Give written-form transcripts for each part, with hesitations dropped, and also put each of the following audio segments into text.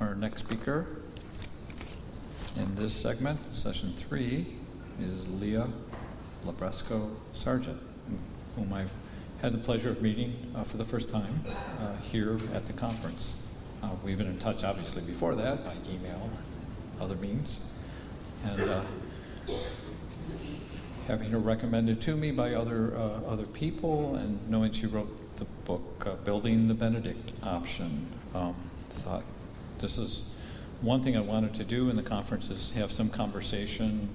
Our next speaker in this segment, session 3, is Leah Labresco Sargent, whom I've had the pleasure of meeting for the first time here at the conference. We've been in touch, obviously, before that, by email, other means, and having her recommended to me by other people, and knowing she wrote the book, Building the Benedict Option, thought this is one thing I wanted to do in the conference, is have some conversation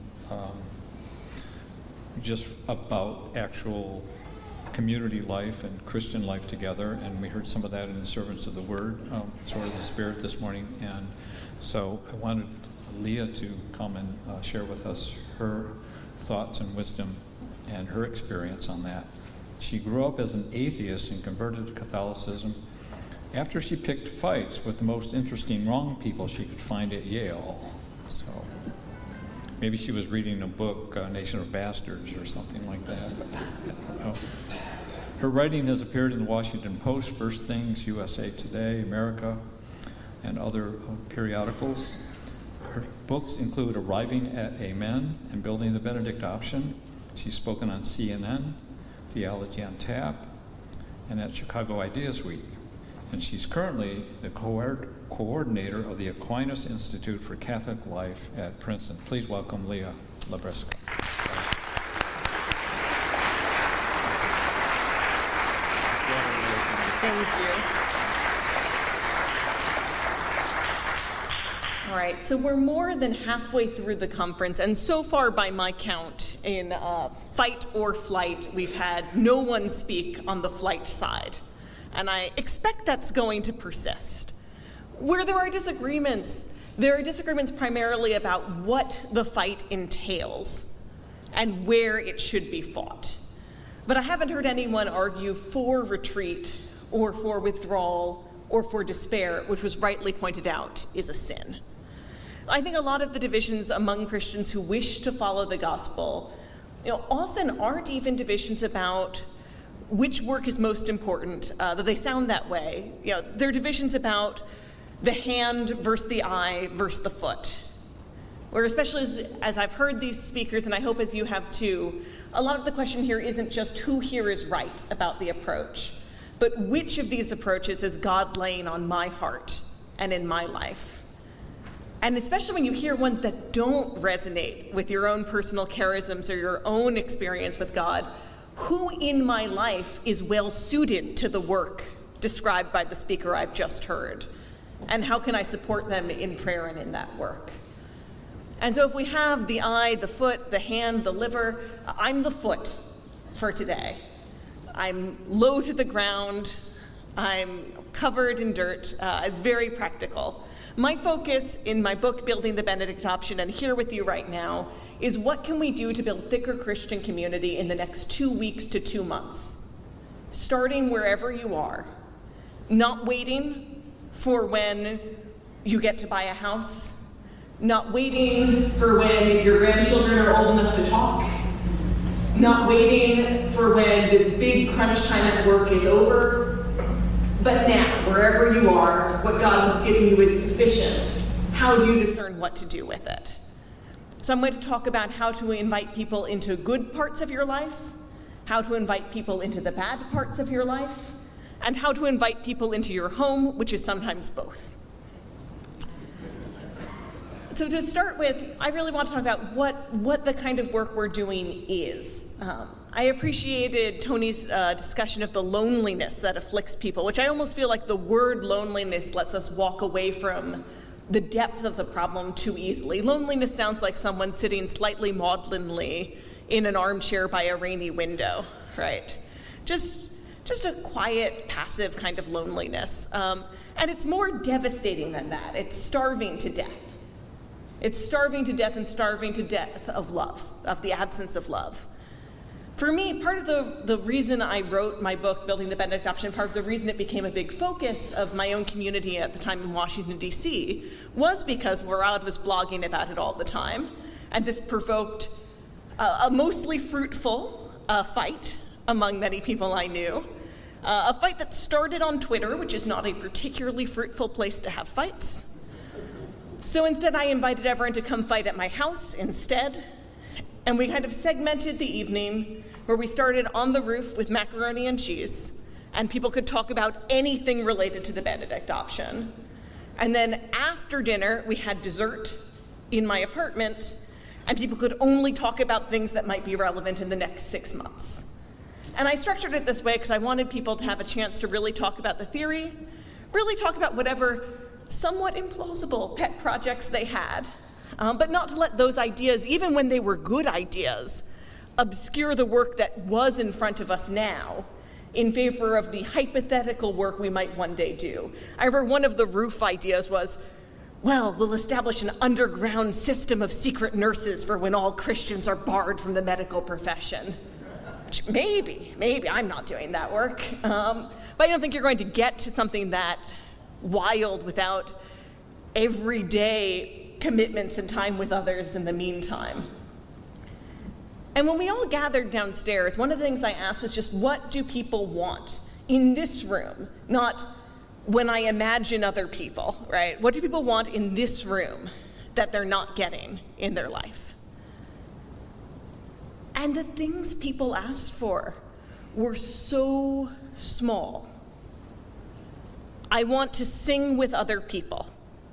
just about actual community life and Christian life together, and we heard some of that in the Servants of the Word, sort of the Spirit this morning, and so I wanted Leah to come and share with us her thoughts and wisdom and her experience on that. She grew up as an atheist and converted to Catholicism after she picked fights with the most interesting wrong people she could find at Yale. So maybe she was reading a book, Nation of Bastards or something like that. But, you know. Her writing has appeared in the Washington Post, First Things, USA Today, America, and other periodicals. Her books include Arriving at Amen and Building the Benedict Option. She's spoken on CNN, Theology on Tap, and at Chicago Ideas Week. And she's currently the coordinator of the Aquinas Institute for Catholic Life at Princeton. Please welcome Leah Labresco. Thank you. All right, so we're more than halfway through the conference, and so far, by my count, in fight or flight, we've had no one speak on the flight side. And I expect that's going to persist. Where there are disagreements primarily about what the fight entails and where it should be fought. But I haven't heard anyone argue for retreat or for withdrawal or for despair, which was rightly pointed out is a sin. I think a lot of the divisions among Christians who wish to follow the gospel, often aren't even divisions about which work is most important, that they sound that way. They're divisions about the hand versus the eye versus the foot. Where especially as I've heard these speakers, and I hope as you have too, a lot of the question here isn't just who here is right about the approach, but which of these approaches is God laying on my heart and in my life? And especially when you hear ones that don't resonate with your own personal charisms or your own experience with God, who in my life is well suited to the work described by the speaker I've just heard? And how can I support them in prayer and in that work? And so if we have the eye, the foot, the hand, the liver, I'm the foot for today. I'm low to the ground. I'm covered in dirt. It's very practical. My focus in my book, Building the Benedict Option, and here with you right now, is what can we do to build thicker Christian community in the next 2 weeks to 2 months, starting wherever you are, not waiting for when you get to buy a house, not waiting for when your grandchildren are old enough to talk, not waiting for when this big crunch time at work is over, but now, wherever you are, what God has given you is sufficient. How do you discern what to do with it? So I'm going to talk about how to invite people into good parts of your life, how to invite people into the bad parts of your life, and how to invite people into your home, which is sometimes both. So to start with, I really want to talk about what the kind of work we're doing is. I appreciated Tony's discussion of the loneliness that afflicts people, which I almost feel like the word loneliness lets us walk away from the depth of the problem too easily. Loneliness sounds like someone sitting slightly maudlinly in an armchair by a rainy window, right? Just a quiet, passive kind of loneliness. And it's more devastating than that. It's starving to death. It's starving to death and starving to death of love, of the absence of love. For me, part of the reason I wrote my book, Building the Benedict Option, part of the reason it became a big focus of my own community at the time in Washington, D.C., was because Warad was blogging about it all the time, and this provoked a mostly fruitful fight among many people I knew, a fight that started on Twitter, which is not a particularly fruitful place to have fights, So instead, I invited everyone to come fight at my house instead, and we kind of segmented the evening where we started on the roof with macaroni and cheese, and people could talk about anything related to the Benedict option. And then after dinner, we had dessert in my apartment, and people could only talk about things that might be relevant in the next 6 months. And I structured it this way because I wanted people to have a chance to really talk about the theory, really talk about whatever somewhat implausible pet projects they had, but not to let those ideas, even when they were good ideas, obscure the work that was in front of us now in favor of the hypothetical work we might one day do. I remember one of the roof ideas was, well, we'll establish an underground system of secret nurses for when all Christians are barred from the medical profession. Which maybe, I'm not doing that work. But I don't think you're going to get to something that wild without everyday commitments and time with others in the meantime. And when we all gathered downstairs, one of the things I asked was just, what do people want in this room? Not when I imagine other people, right? What do people want in this room that they're not getting in their life? And the things people asked for were so small. I want to sing with other people.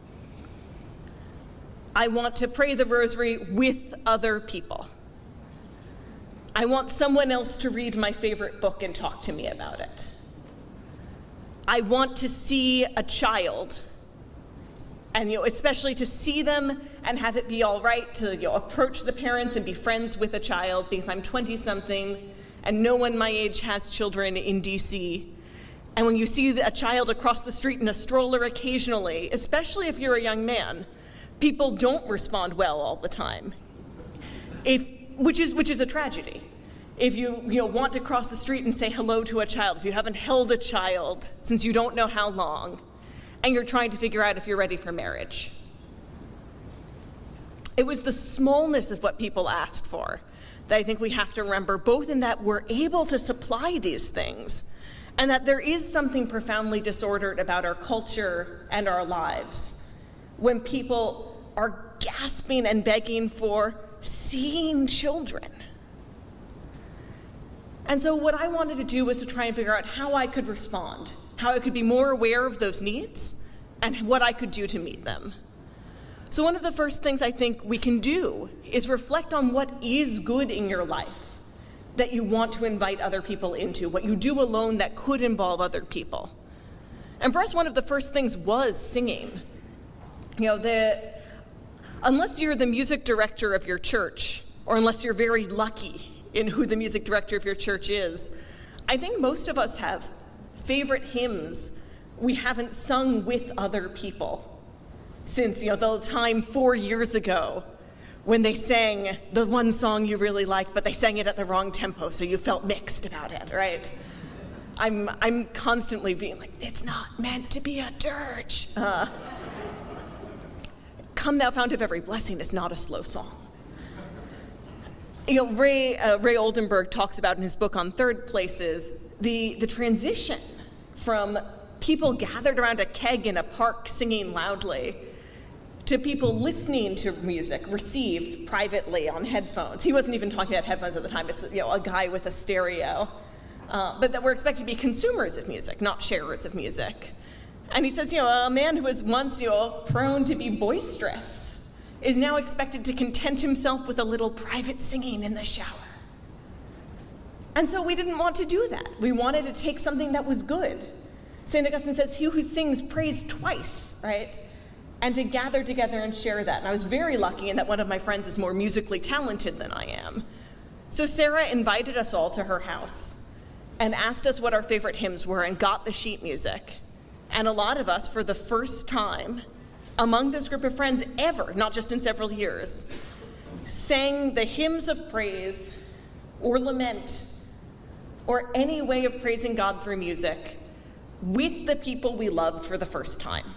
I want to pray the rosary with other people. I want someone else to read my favorite book and talk to me about it. I want to see a child, and especially to see them and have it be all right to approach the parents and be friends with a child, because I'm 20-something and no one my age has children in DC. And when you see a child across the street in a stroller occasionally, especially if you're a young man, people don't respond well all the time, which is a tragedy. If you want to cross the street and say hello to a child, if you haven't held a child since you don't know how long, and you're trying to figure out if you're ready for marriage. It was the smallness of what people asked for that I think we have to remember, both in that we're able to supply these things, and that there is something profoundly disordered about our culture and our lives when people are gasping and begging for seeing children. And so what I wanted to do was to try and figure out how I could respond, how I could be more aware of those needs, and what I could do to meet them. So one of the first things I think we can do is reflect on what is good in your life that you want to invite other people into, what you do alone that could involve other people. And for us, one of the first things was singing. Unless you're the music director of your church, or unless you're very lucky in who the music director of your church is, I think most of us have favorite hymns we haven't sung with other people since the time 4 years ago when they sang the one song you really liked, but they sang it at the wrong tempo, so you felt mixed about it, right? I'm constantly being like, it's not meant to be a dirge. Come Thou Fount of Every Blessing is not a slow song. Ray Oldenburg talks about in his book on third places the transition from people gathered around a keg in a park singing loudly to people listening to music received privately on headphones. He wasn't even talking about headphones at the time. It's a guy with a stereo. But that we're expected to be consumers of music, not sharers of music. And he says, a man who was once prone to be boisterous is now expected to content himself with a little private singing in the shower. And so we didn't want to do that. We wanted to take something that was good. St. Augustine says, he who sings prays twice, right? And to gather together and share that. And I was very lucky in that one of my friends is more musically talented than I am. So Sarah invited us all to her house and asked us what our favorite hymns were and got the sheet music. And a lot of us, for the first time, among this group of friends ever, not just in several years, sang the hymns of praise or lament or any way of praising God through music with the people we loved for the first time.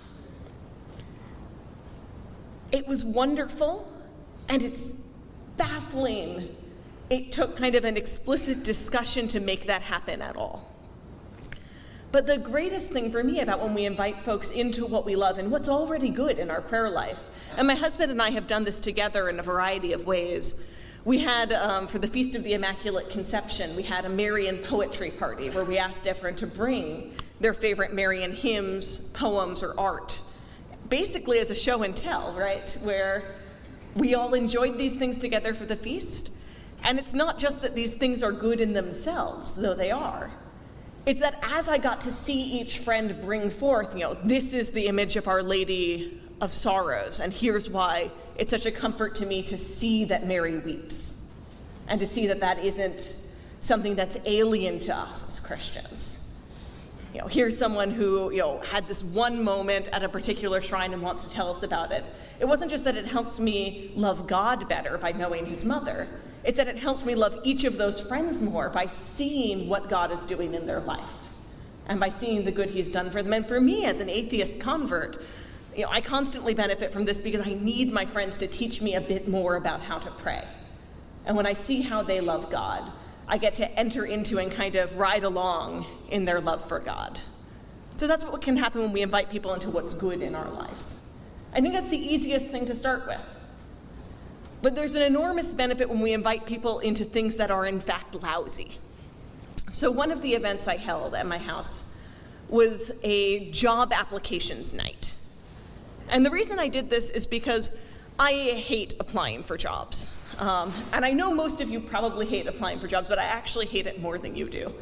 It was wonderful, and it's baffling. It took kind of an explicit discussion to make that happen at all. But the greatest thing for me about when we invite folks into what we love and what's already good in our prayer life, and my husband and I have done this together in a variety of ways. We had, for the Feast of the Immaculate Conception, we had a Marian poetry party where we asked everyone to bring their favorite Marian hymns, poems, or art, basically as a show and tell, right? Where we all enjoyed these things together for the feast. And it's not just that these things are good in themselves, though they are. It's that as I got to see each friend bring forth, this is the image of Our Lady of Sorrows, and here's why it's such a comfort to me to see that Mary weeps, and to see that that isn't something that's alien to us as Christians. Here's someone who, had this one moment at a particular shrine and wants to tell us about it. It wasn't just that it helps me love God better by knowing his mother. It's that it helps me love each of those friends more by seeing what God is doing in their life and by seeing the good he's done for them. And for me, as an atheist convert, I constantly benefit from this because I need my friends to teach me a bit more about how to pray. And when I see how they love God, I get to enter into and kind of ride along in their love for God. So that's what can happen when we invite people into what's good in our life. I think that's the easiest thing to start with. But there's an enormous benefit when we invite people into things that are in fact lousy. So one of the events I held at my house was a job applications night. And the reason I did this is because I hate applying for jobs. And I know most of you probably hate applying for jobs, but I actually hate it more than you do.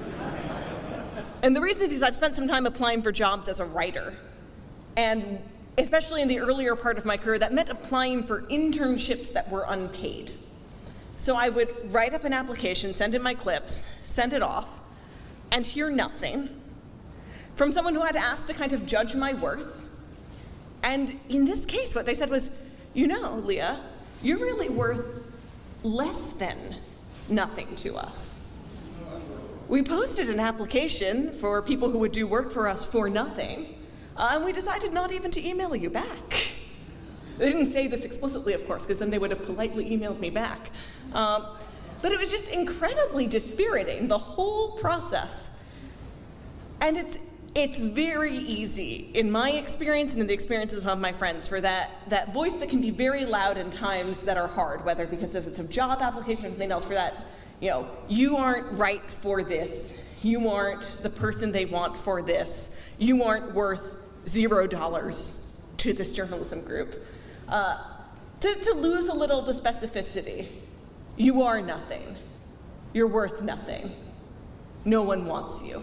And the reason is I've spent some time applying for jobs as a writer. And especially in the earlier part of my career, that meant applying for internships that were unpaid. So I would write up an application, send in my clips, send it off, and hear nothing from someone who had asked to kind of judge my worth. And in this case, what they said was, Leah, you're really worth less than nothing to us. We posted an application for people who would do work for us for nothing, and we decided not even to email you back. They didn't say this explicitly, of course, because then they would have politely emailed me back. But it was just incredibly dispiriting, the whole process. And it's very easy, in my experience and in the experiences of my friends, for that voice that can be very loud in times that are hard, whether because if it's a job application or something else, for that, you aren't right for this. You aren't the person they want for this. You aren't worth $0 to this journalism group. To lose a little of the specificity. You are nothing. You're worth nothing. No one wants you.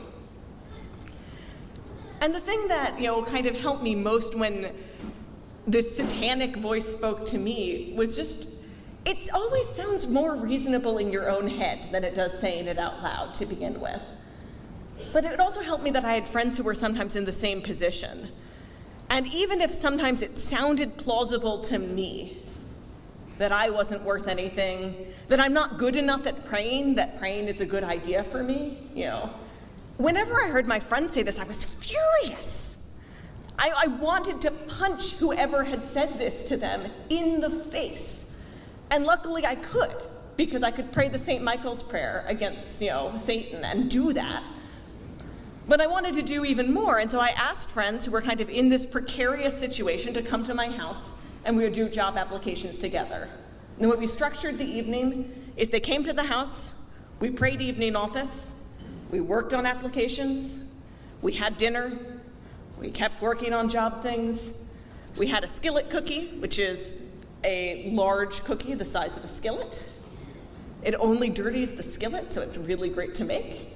And the thing that, kind of helped me most when this satanic voice spoke to me was just, it always sounds more reasonable in your own head than it does saying it out loud to begin with. But it also helped me that I had friends who were sometimes in the same position. And even if sometimes it sounded plausible to me that I wasn't worth anything, that I'm not good enough at praying, that praying is a good idea for me, whenever I heard my friends say this, I was furious. I wanted to punch whoever had said this to them in the face. And luckily I could, because I could pray the St. Michael's prayer against, Satan and do that. But I wanted to do even more, and so I asked friends who were kind of in this precarious situation to come to my house, and we would do job applications together. And the way we structured the evening is they came to the house, we prayed evening office, we worked on applications, we had dinner, we kept working on job things, we had a skillet cookie, which is a large cookie the size of a skillet. It only dirties the skillet, so it's really great to make.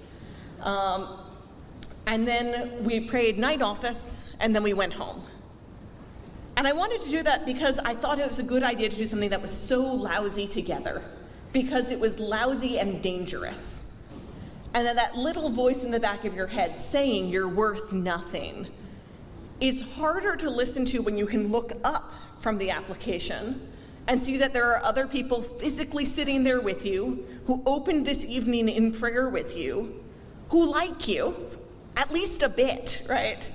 And then we prayed night office, and then we went home. And I wanted to do that because I thought it was a good idea to do something that was so lousy together, because it was lousy and dangerous. And that little voice in the back of your head saying you're worth nothing is harder to listen to when you can look up from the application and see that there are other people physically sitting there with you, who opened this evening in prayer with you, who like you, at least a bit, right?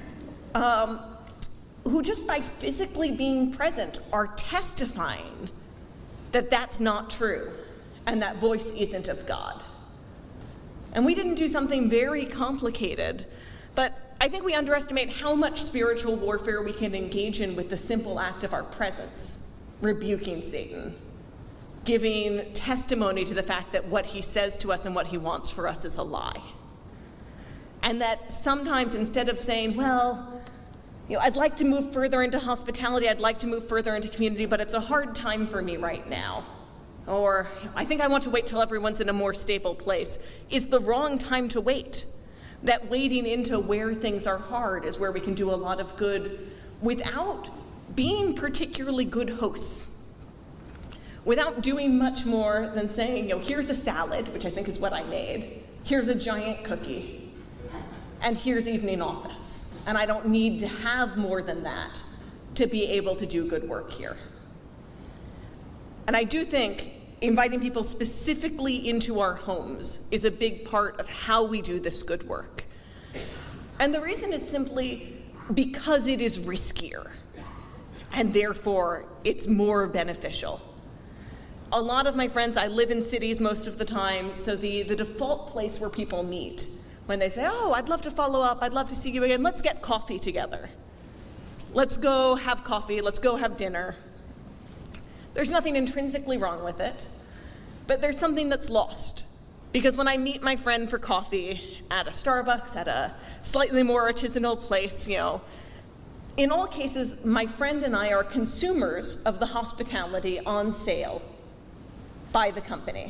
Who just by physically being present are testifying that that's not true and that voice isn't of God. And we didn't do something very complicated, but I think we underestimate how much spiritual warfare we can engage in with the simple act of our presence, rebuking Satan, giving testimony to the fact that what he says to us and what he wants for us is a lie. And that sometimes instead of saying, well, I'd like to move further into hospitality, I'd like to move further into community, but it's a hard time for me right now. Or, I think I want to wait till everyone's in a more stable place, is the wrong time to wait. That waiting into where things are hard is where we can do a lot of good without being particularly good hosts. Without doing much more than saying, here's a salad, which I think is what I made, here's a giant cookie, and here's evening office. And I don't need to have more than that to be able to do good work here. And I do think inviting people specifically into our homes is a big part of how we do this good work. And the reason is simply because it is riskier, and therefore it's more beneficial. A lot of my friends, I live in cities most of the time, so the default place where people meet, when they say, oh, I'd love to follow up, I'd love to see you again, let's get coffee together. Let's go have coffee, let's go have dinner. There's nothing intrinsically wrong with it, but there's something that's lost. Because when I meet my friend for coffee at a Starbucks, at a slightly more artisanal place, in all cases, my friend and I are consumers of the hospitality on sale by the company.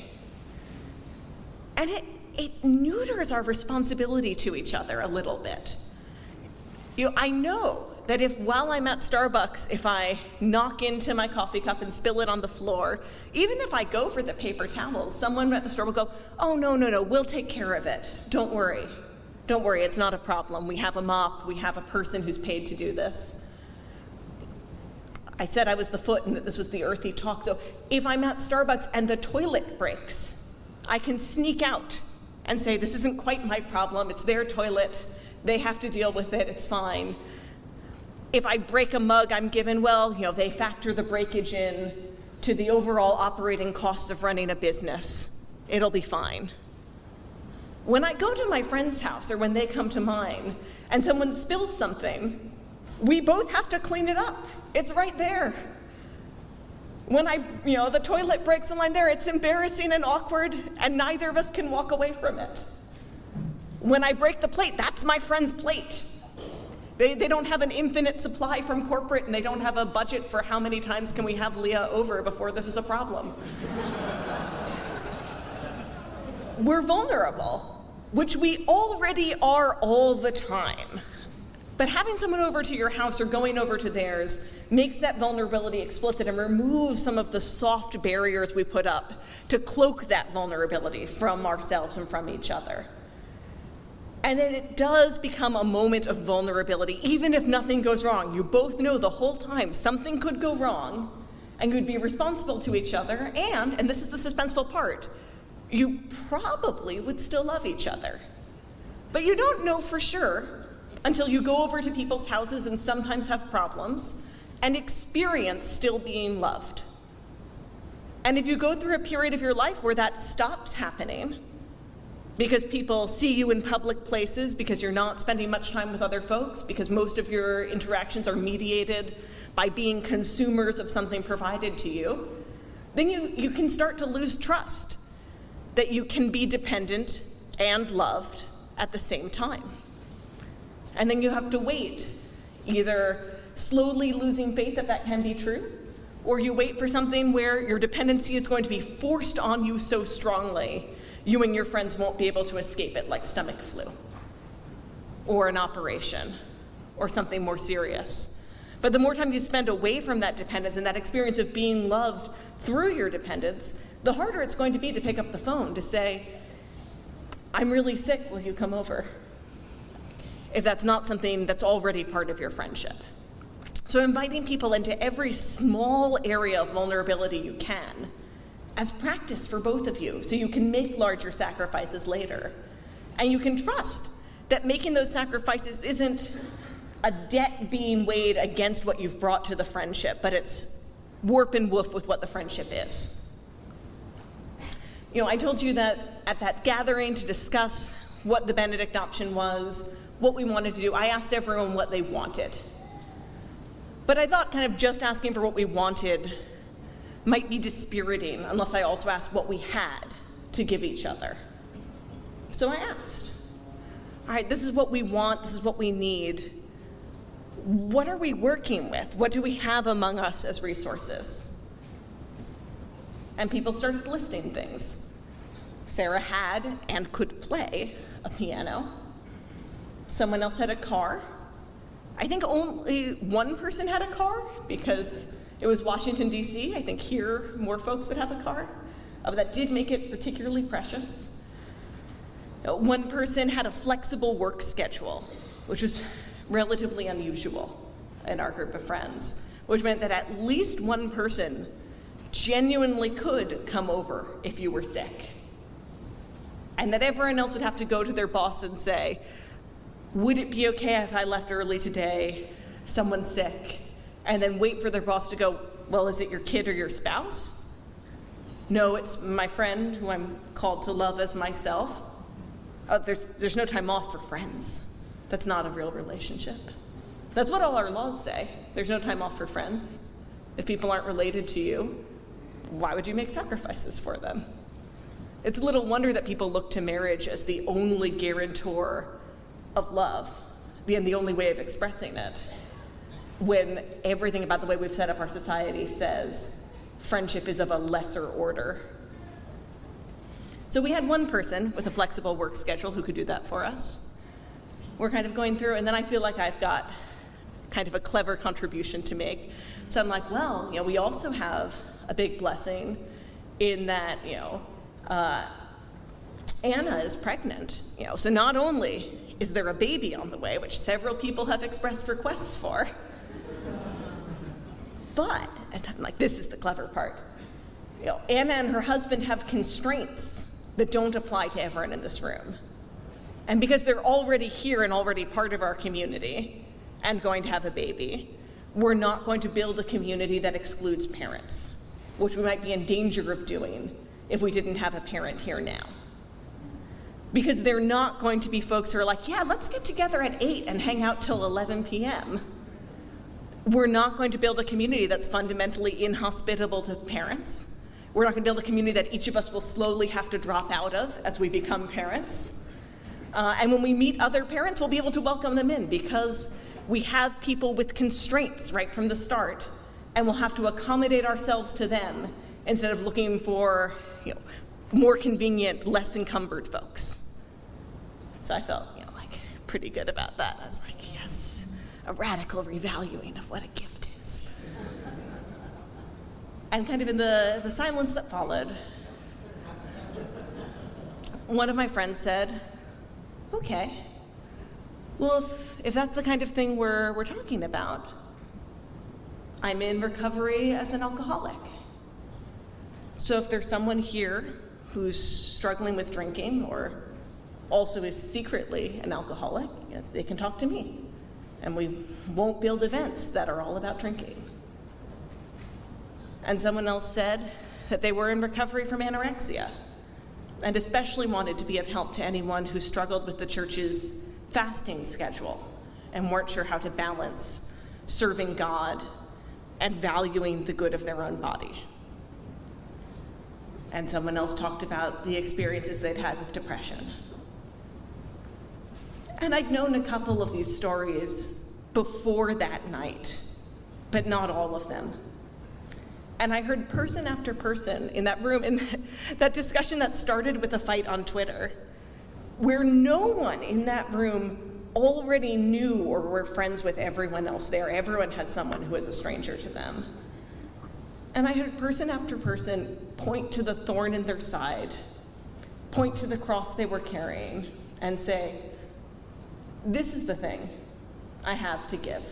And it neuters our responsibility to each other a little bit. I know that if while I'm at Starbucks, if I knock into my coffee cup and spill it on the floor, even if I go for the paper towels, someone at the store will go, oh, no, we'll take care of it. Don't worry. Don't worry, it's not a problem. We have a mop, we have a person who's paid to do this. I said I was the foot and that this was the earthy talk, so if I'm at Starbucks and the toilet breaks, I can sneak out and say, this isn't quite my problem, it's their toilet, they have to deal with it, it's fine. If I break a mug, I'm given, they factor the breakage in to the overall operating costs of running a business. It'll be fine. When I go to my friend's house or when they come to mine and someone spills something, we both have to clean it up. It's right there. When the toilet breaks while I'm there, it's embarrassing and awkward, and neither of us can walk away from it. When I break the plate, that's my friend's plate. They don't have an infinite supply from corporate, and they don't have a budget for how many times can we have Leah over before this is a problem. We're vulnerable, which we already are all the time. But having someone over to your house or going over to theirs makes that vulnerability explicit and removes some of the soft barriers we put up to cloak that vulnerability from ourselves and from each other. And then it does become a moment of vulnerability, even if nothing goes wrong. You both know the whole time something could go wrong, and you'd be responsible to each other, and this is the suspenseful part, you probably would still love each other. But you don't know for sure until you go over to people's houses and sometimes have problems and experience still being loved. And if you go through a period of your life where that stops happening, because people see you in public places, because you're not spending much time with other folks, because most of your interactions are mediated by being consumers of something provided to you, then you can start to lose trust that you can be dependent and loved at the same time. And then you have to wait, either slowly losing faith that can be true, or you wait for something where your dependency is going to be forced on you so strongly you and your friends won't be able to escape it, like stomach flu, or an operation, or something more serious. But the more time you spend away from that dependence and that experience of being loved through your dependence, the harder it's going to be to pick up the phone to say, I'm really sick, will you come over? If that's not something that's already part of your friendship. So inviting people into every small area of vulnerability you can as practice for both of you, so you can make larger sacrifices later. And you can trust that making those sacrifices isn't a debt being weighed against what you've brought to the friendship, but it's warp and woof with what the friendship is. I told you that at that gathering to discuss what the Benedict option was, what we wanted to do, I asked everyone what they wanted. But I thought kind of just asking for what we wanted might be dispiriting unless I also asked what we had to give each other. So I asked, all right, this is what we want, this is what we need. What are we working with? What do we have among us as resources? And people started listing things. Sarah had and could play a piano. Someone else had a car. I think only one person had a car because it was Washington, D.C. I think here more folks would have a car. That did make it particularly precious. One person had a flexible work schedule, which was relatively unusual in our group of friends, which meant that at least one person genuinely could come over if you were sick. And that everyone else would have to go to their boss and say, would it be okay if I left early today, someone's sick, and then wait for their boss to go, well, is it your kid or your spouse? No, it's my friend who I'm called to love as myself. There's no time off for friends. That's not a real relationship. That's what all our laws say. There's no time off for friends. If people aren't related to you, why would you make sacrifices for them? It's little wonder that people look to marriage as the only guarantor of love, and the only way of expressing it, when everything about the way we've set up our society says friendship is of a lesser order. So we had one person with a flexible work schedule who could do that for us. We're kind of going through, and then I feel like I've got kind of a clever contribution to make. So I'm like, well, we also have a big blessing in that, Anna is pregnant. So not only is there a baby on the way, which several people have expressed requests for, but, and I'm like, this is the clever part, Anna and her husband have constraints that don't apply to everyone in this room. And because they're already here and already part of our community and going to have a baby, we're not going to build a community that excludes parents, which we might be in danger of doing if we didn't have a parent here now. Because they're not going to be folks who are like, yeah, let's get together at 8 and hang out till 11 p.m. We're not going to build a community that's fundamentally inhospitable to parents. We're not going to build a community that each of us will slowly have to drop out of as we become parents. And when we meet other parents, we'll be able to welcome them in because we have people with constraints right from the start, and we'll have to accommodate ourselves to them instead of looking for, more convenient, less encumbered folks. So I felt, pretty good about that. I was like, yes, a radical revaluing of what a gift is. And kind of in the silence that followed, one of my friends said, okay, well, if that's the kind of thing we're talking about, I'm in recovery as an alcoholic. So if there's someone here who's struggling with drinking or also is secretly an alcoholic, they can talk to me. And we won't build events that are all about drinking. And someone else said that they were in recovery from anorexia and especially wanted to be of help to anyone who struggled with the church's fasting schedule and weren't sure how to balance serving God and valuing the good of their own body. And someone else talked about the experiences they'd had with depression. And I'd known a couple of these stories before that night, but not all of them. And I heard person after person in that room, in that discussion that started with a fight on Twitter, where no one in that room already knew or were friends with everyone else there. Everyone had someone who was a stranger to them. And I heard person after person point to the thorn in their side, point to the cross they were carrying, and say, this is the thing I have to give.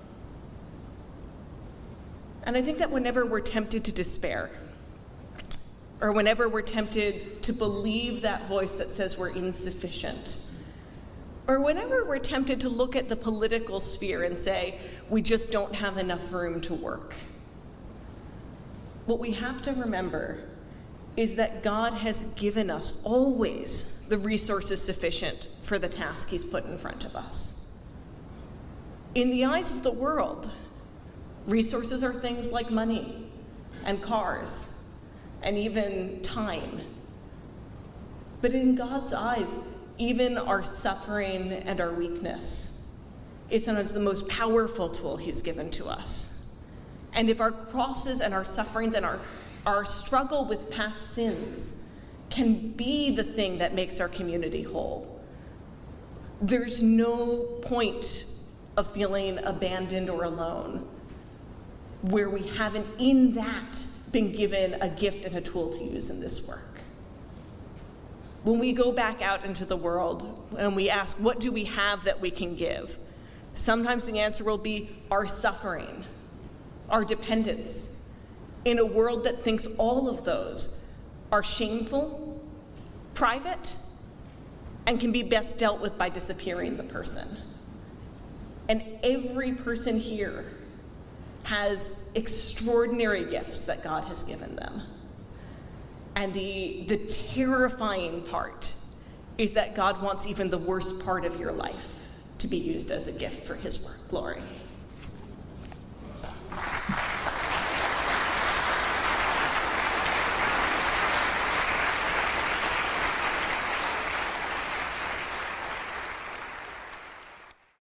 And I think that whenever we're tempted to despair, or whenever we're tempted to believe that voice that says we're insufficient, or whenever we're tempted to look at the political sphere and say, we just don't have enough room to work, what we have to remember is that God has given us always the resources sufficient for the task he's put in front of us. In the eyes of the world, resources are things like money and cars and even time. But in God's eyes, even our suffering and our weakness is sometimes the most powerful tool he's given to us. And if our crosses and our sufferings and our struggle with past sins can be the thing that makes our community whole, there's no point of feeling abandoned or alone where we haven't in that been given a gift and a tool to use in this work. When we go back out into the world and we ask, what do we have that we can give? Sometimes the answer will be our suffering, our dependence, in a world that thinks all of those are shameful, private, and can be best dealt with by disappearing the person. And every person here has extraordinary gifts that God has given them. And the terrifying part is that God wants even the worst part of your life to be used as a gift for his work glory.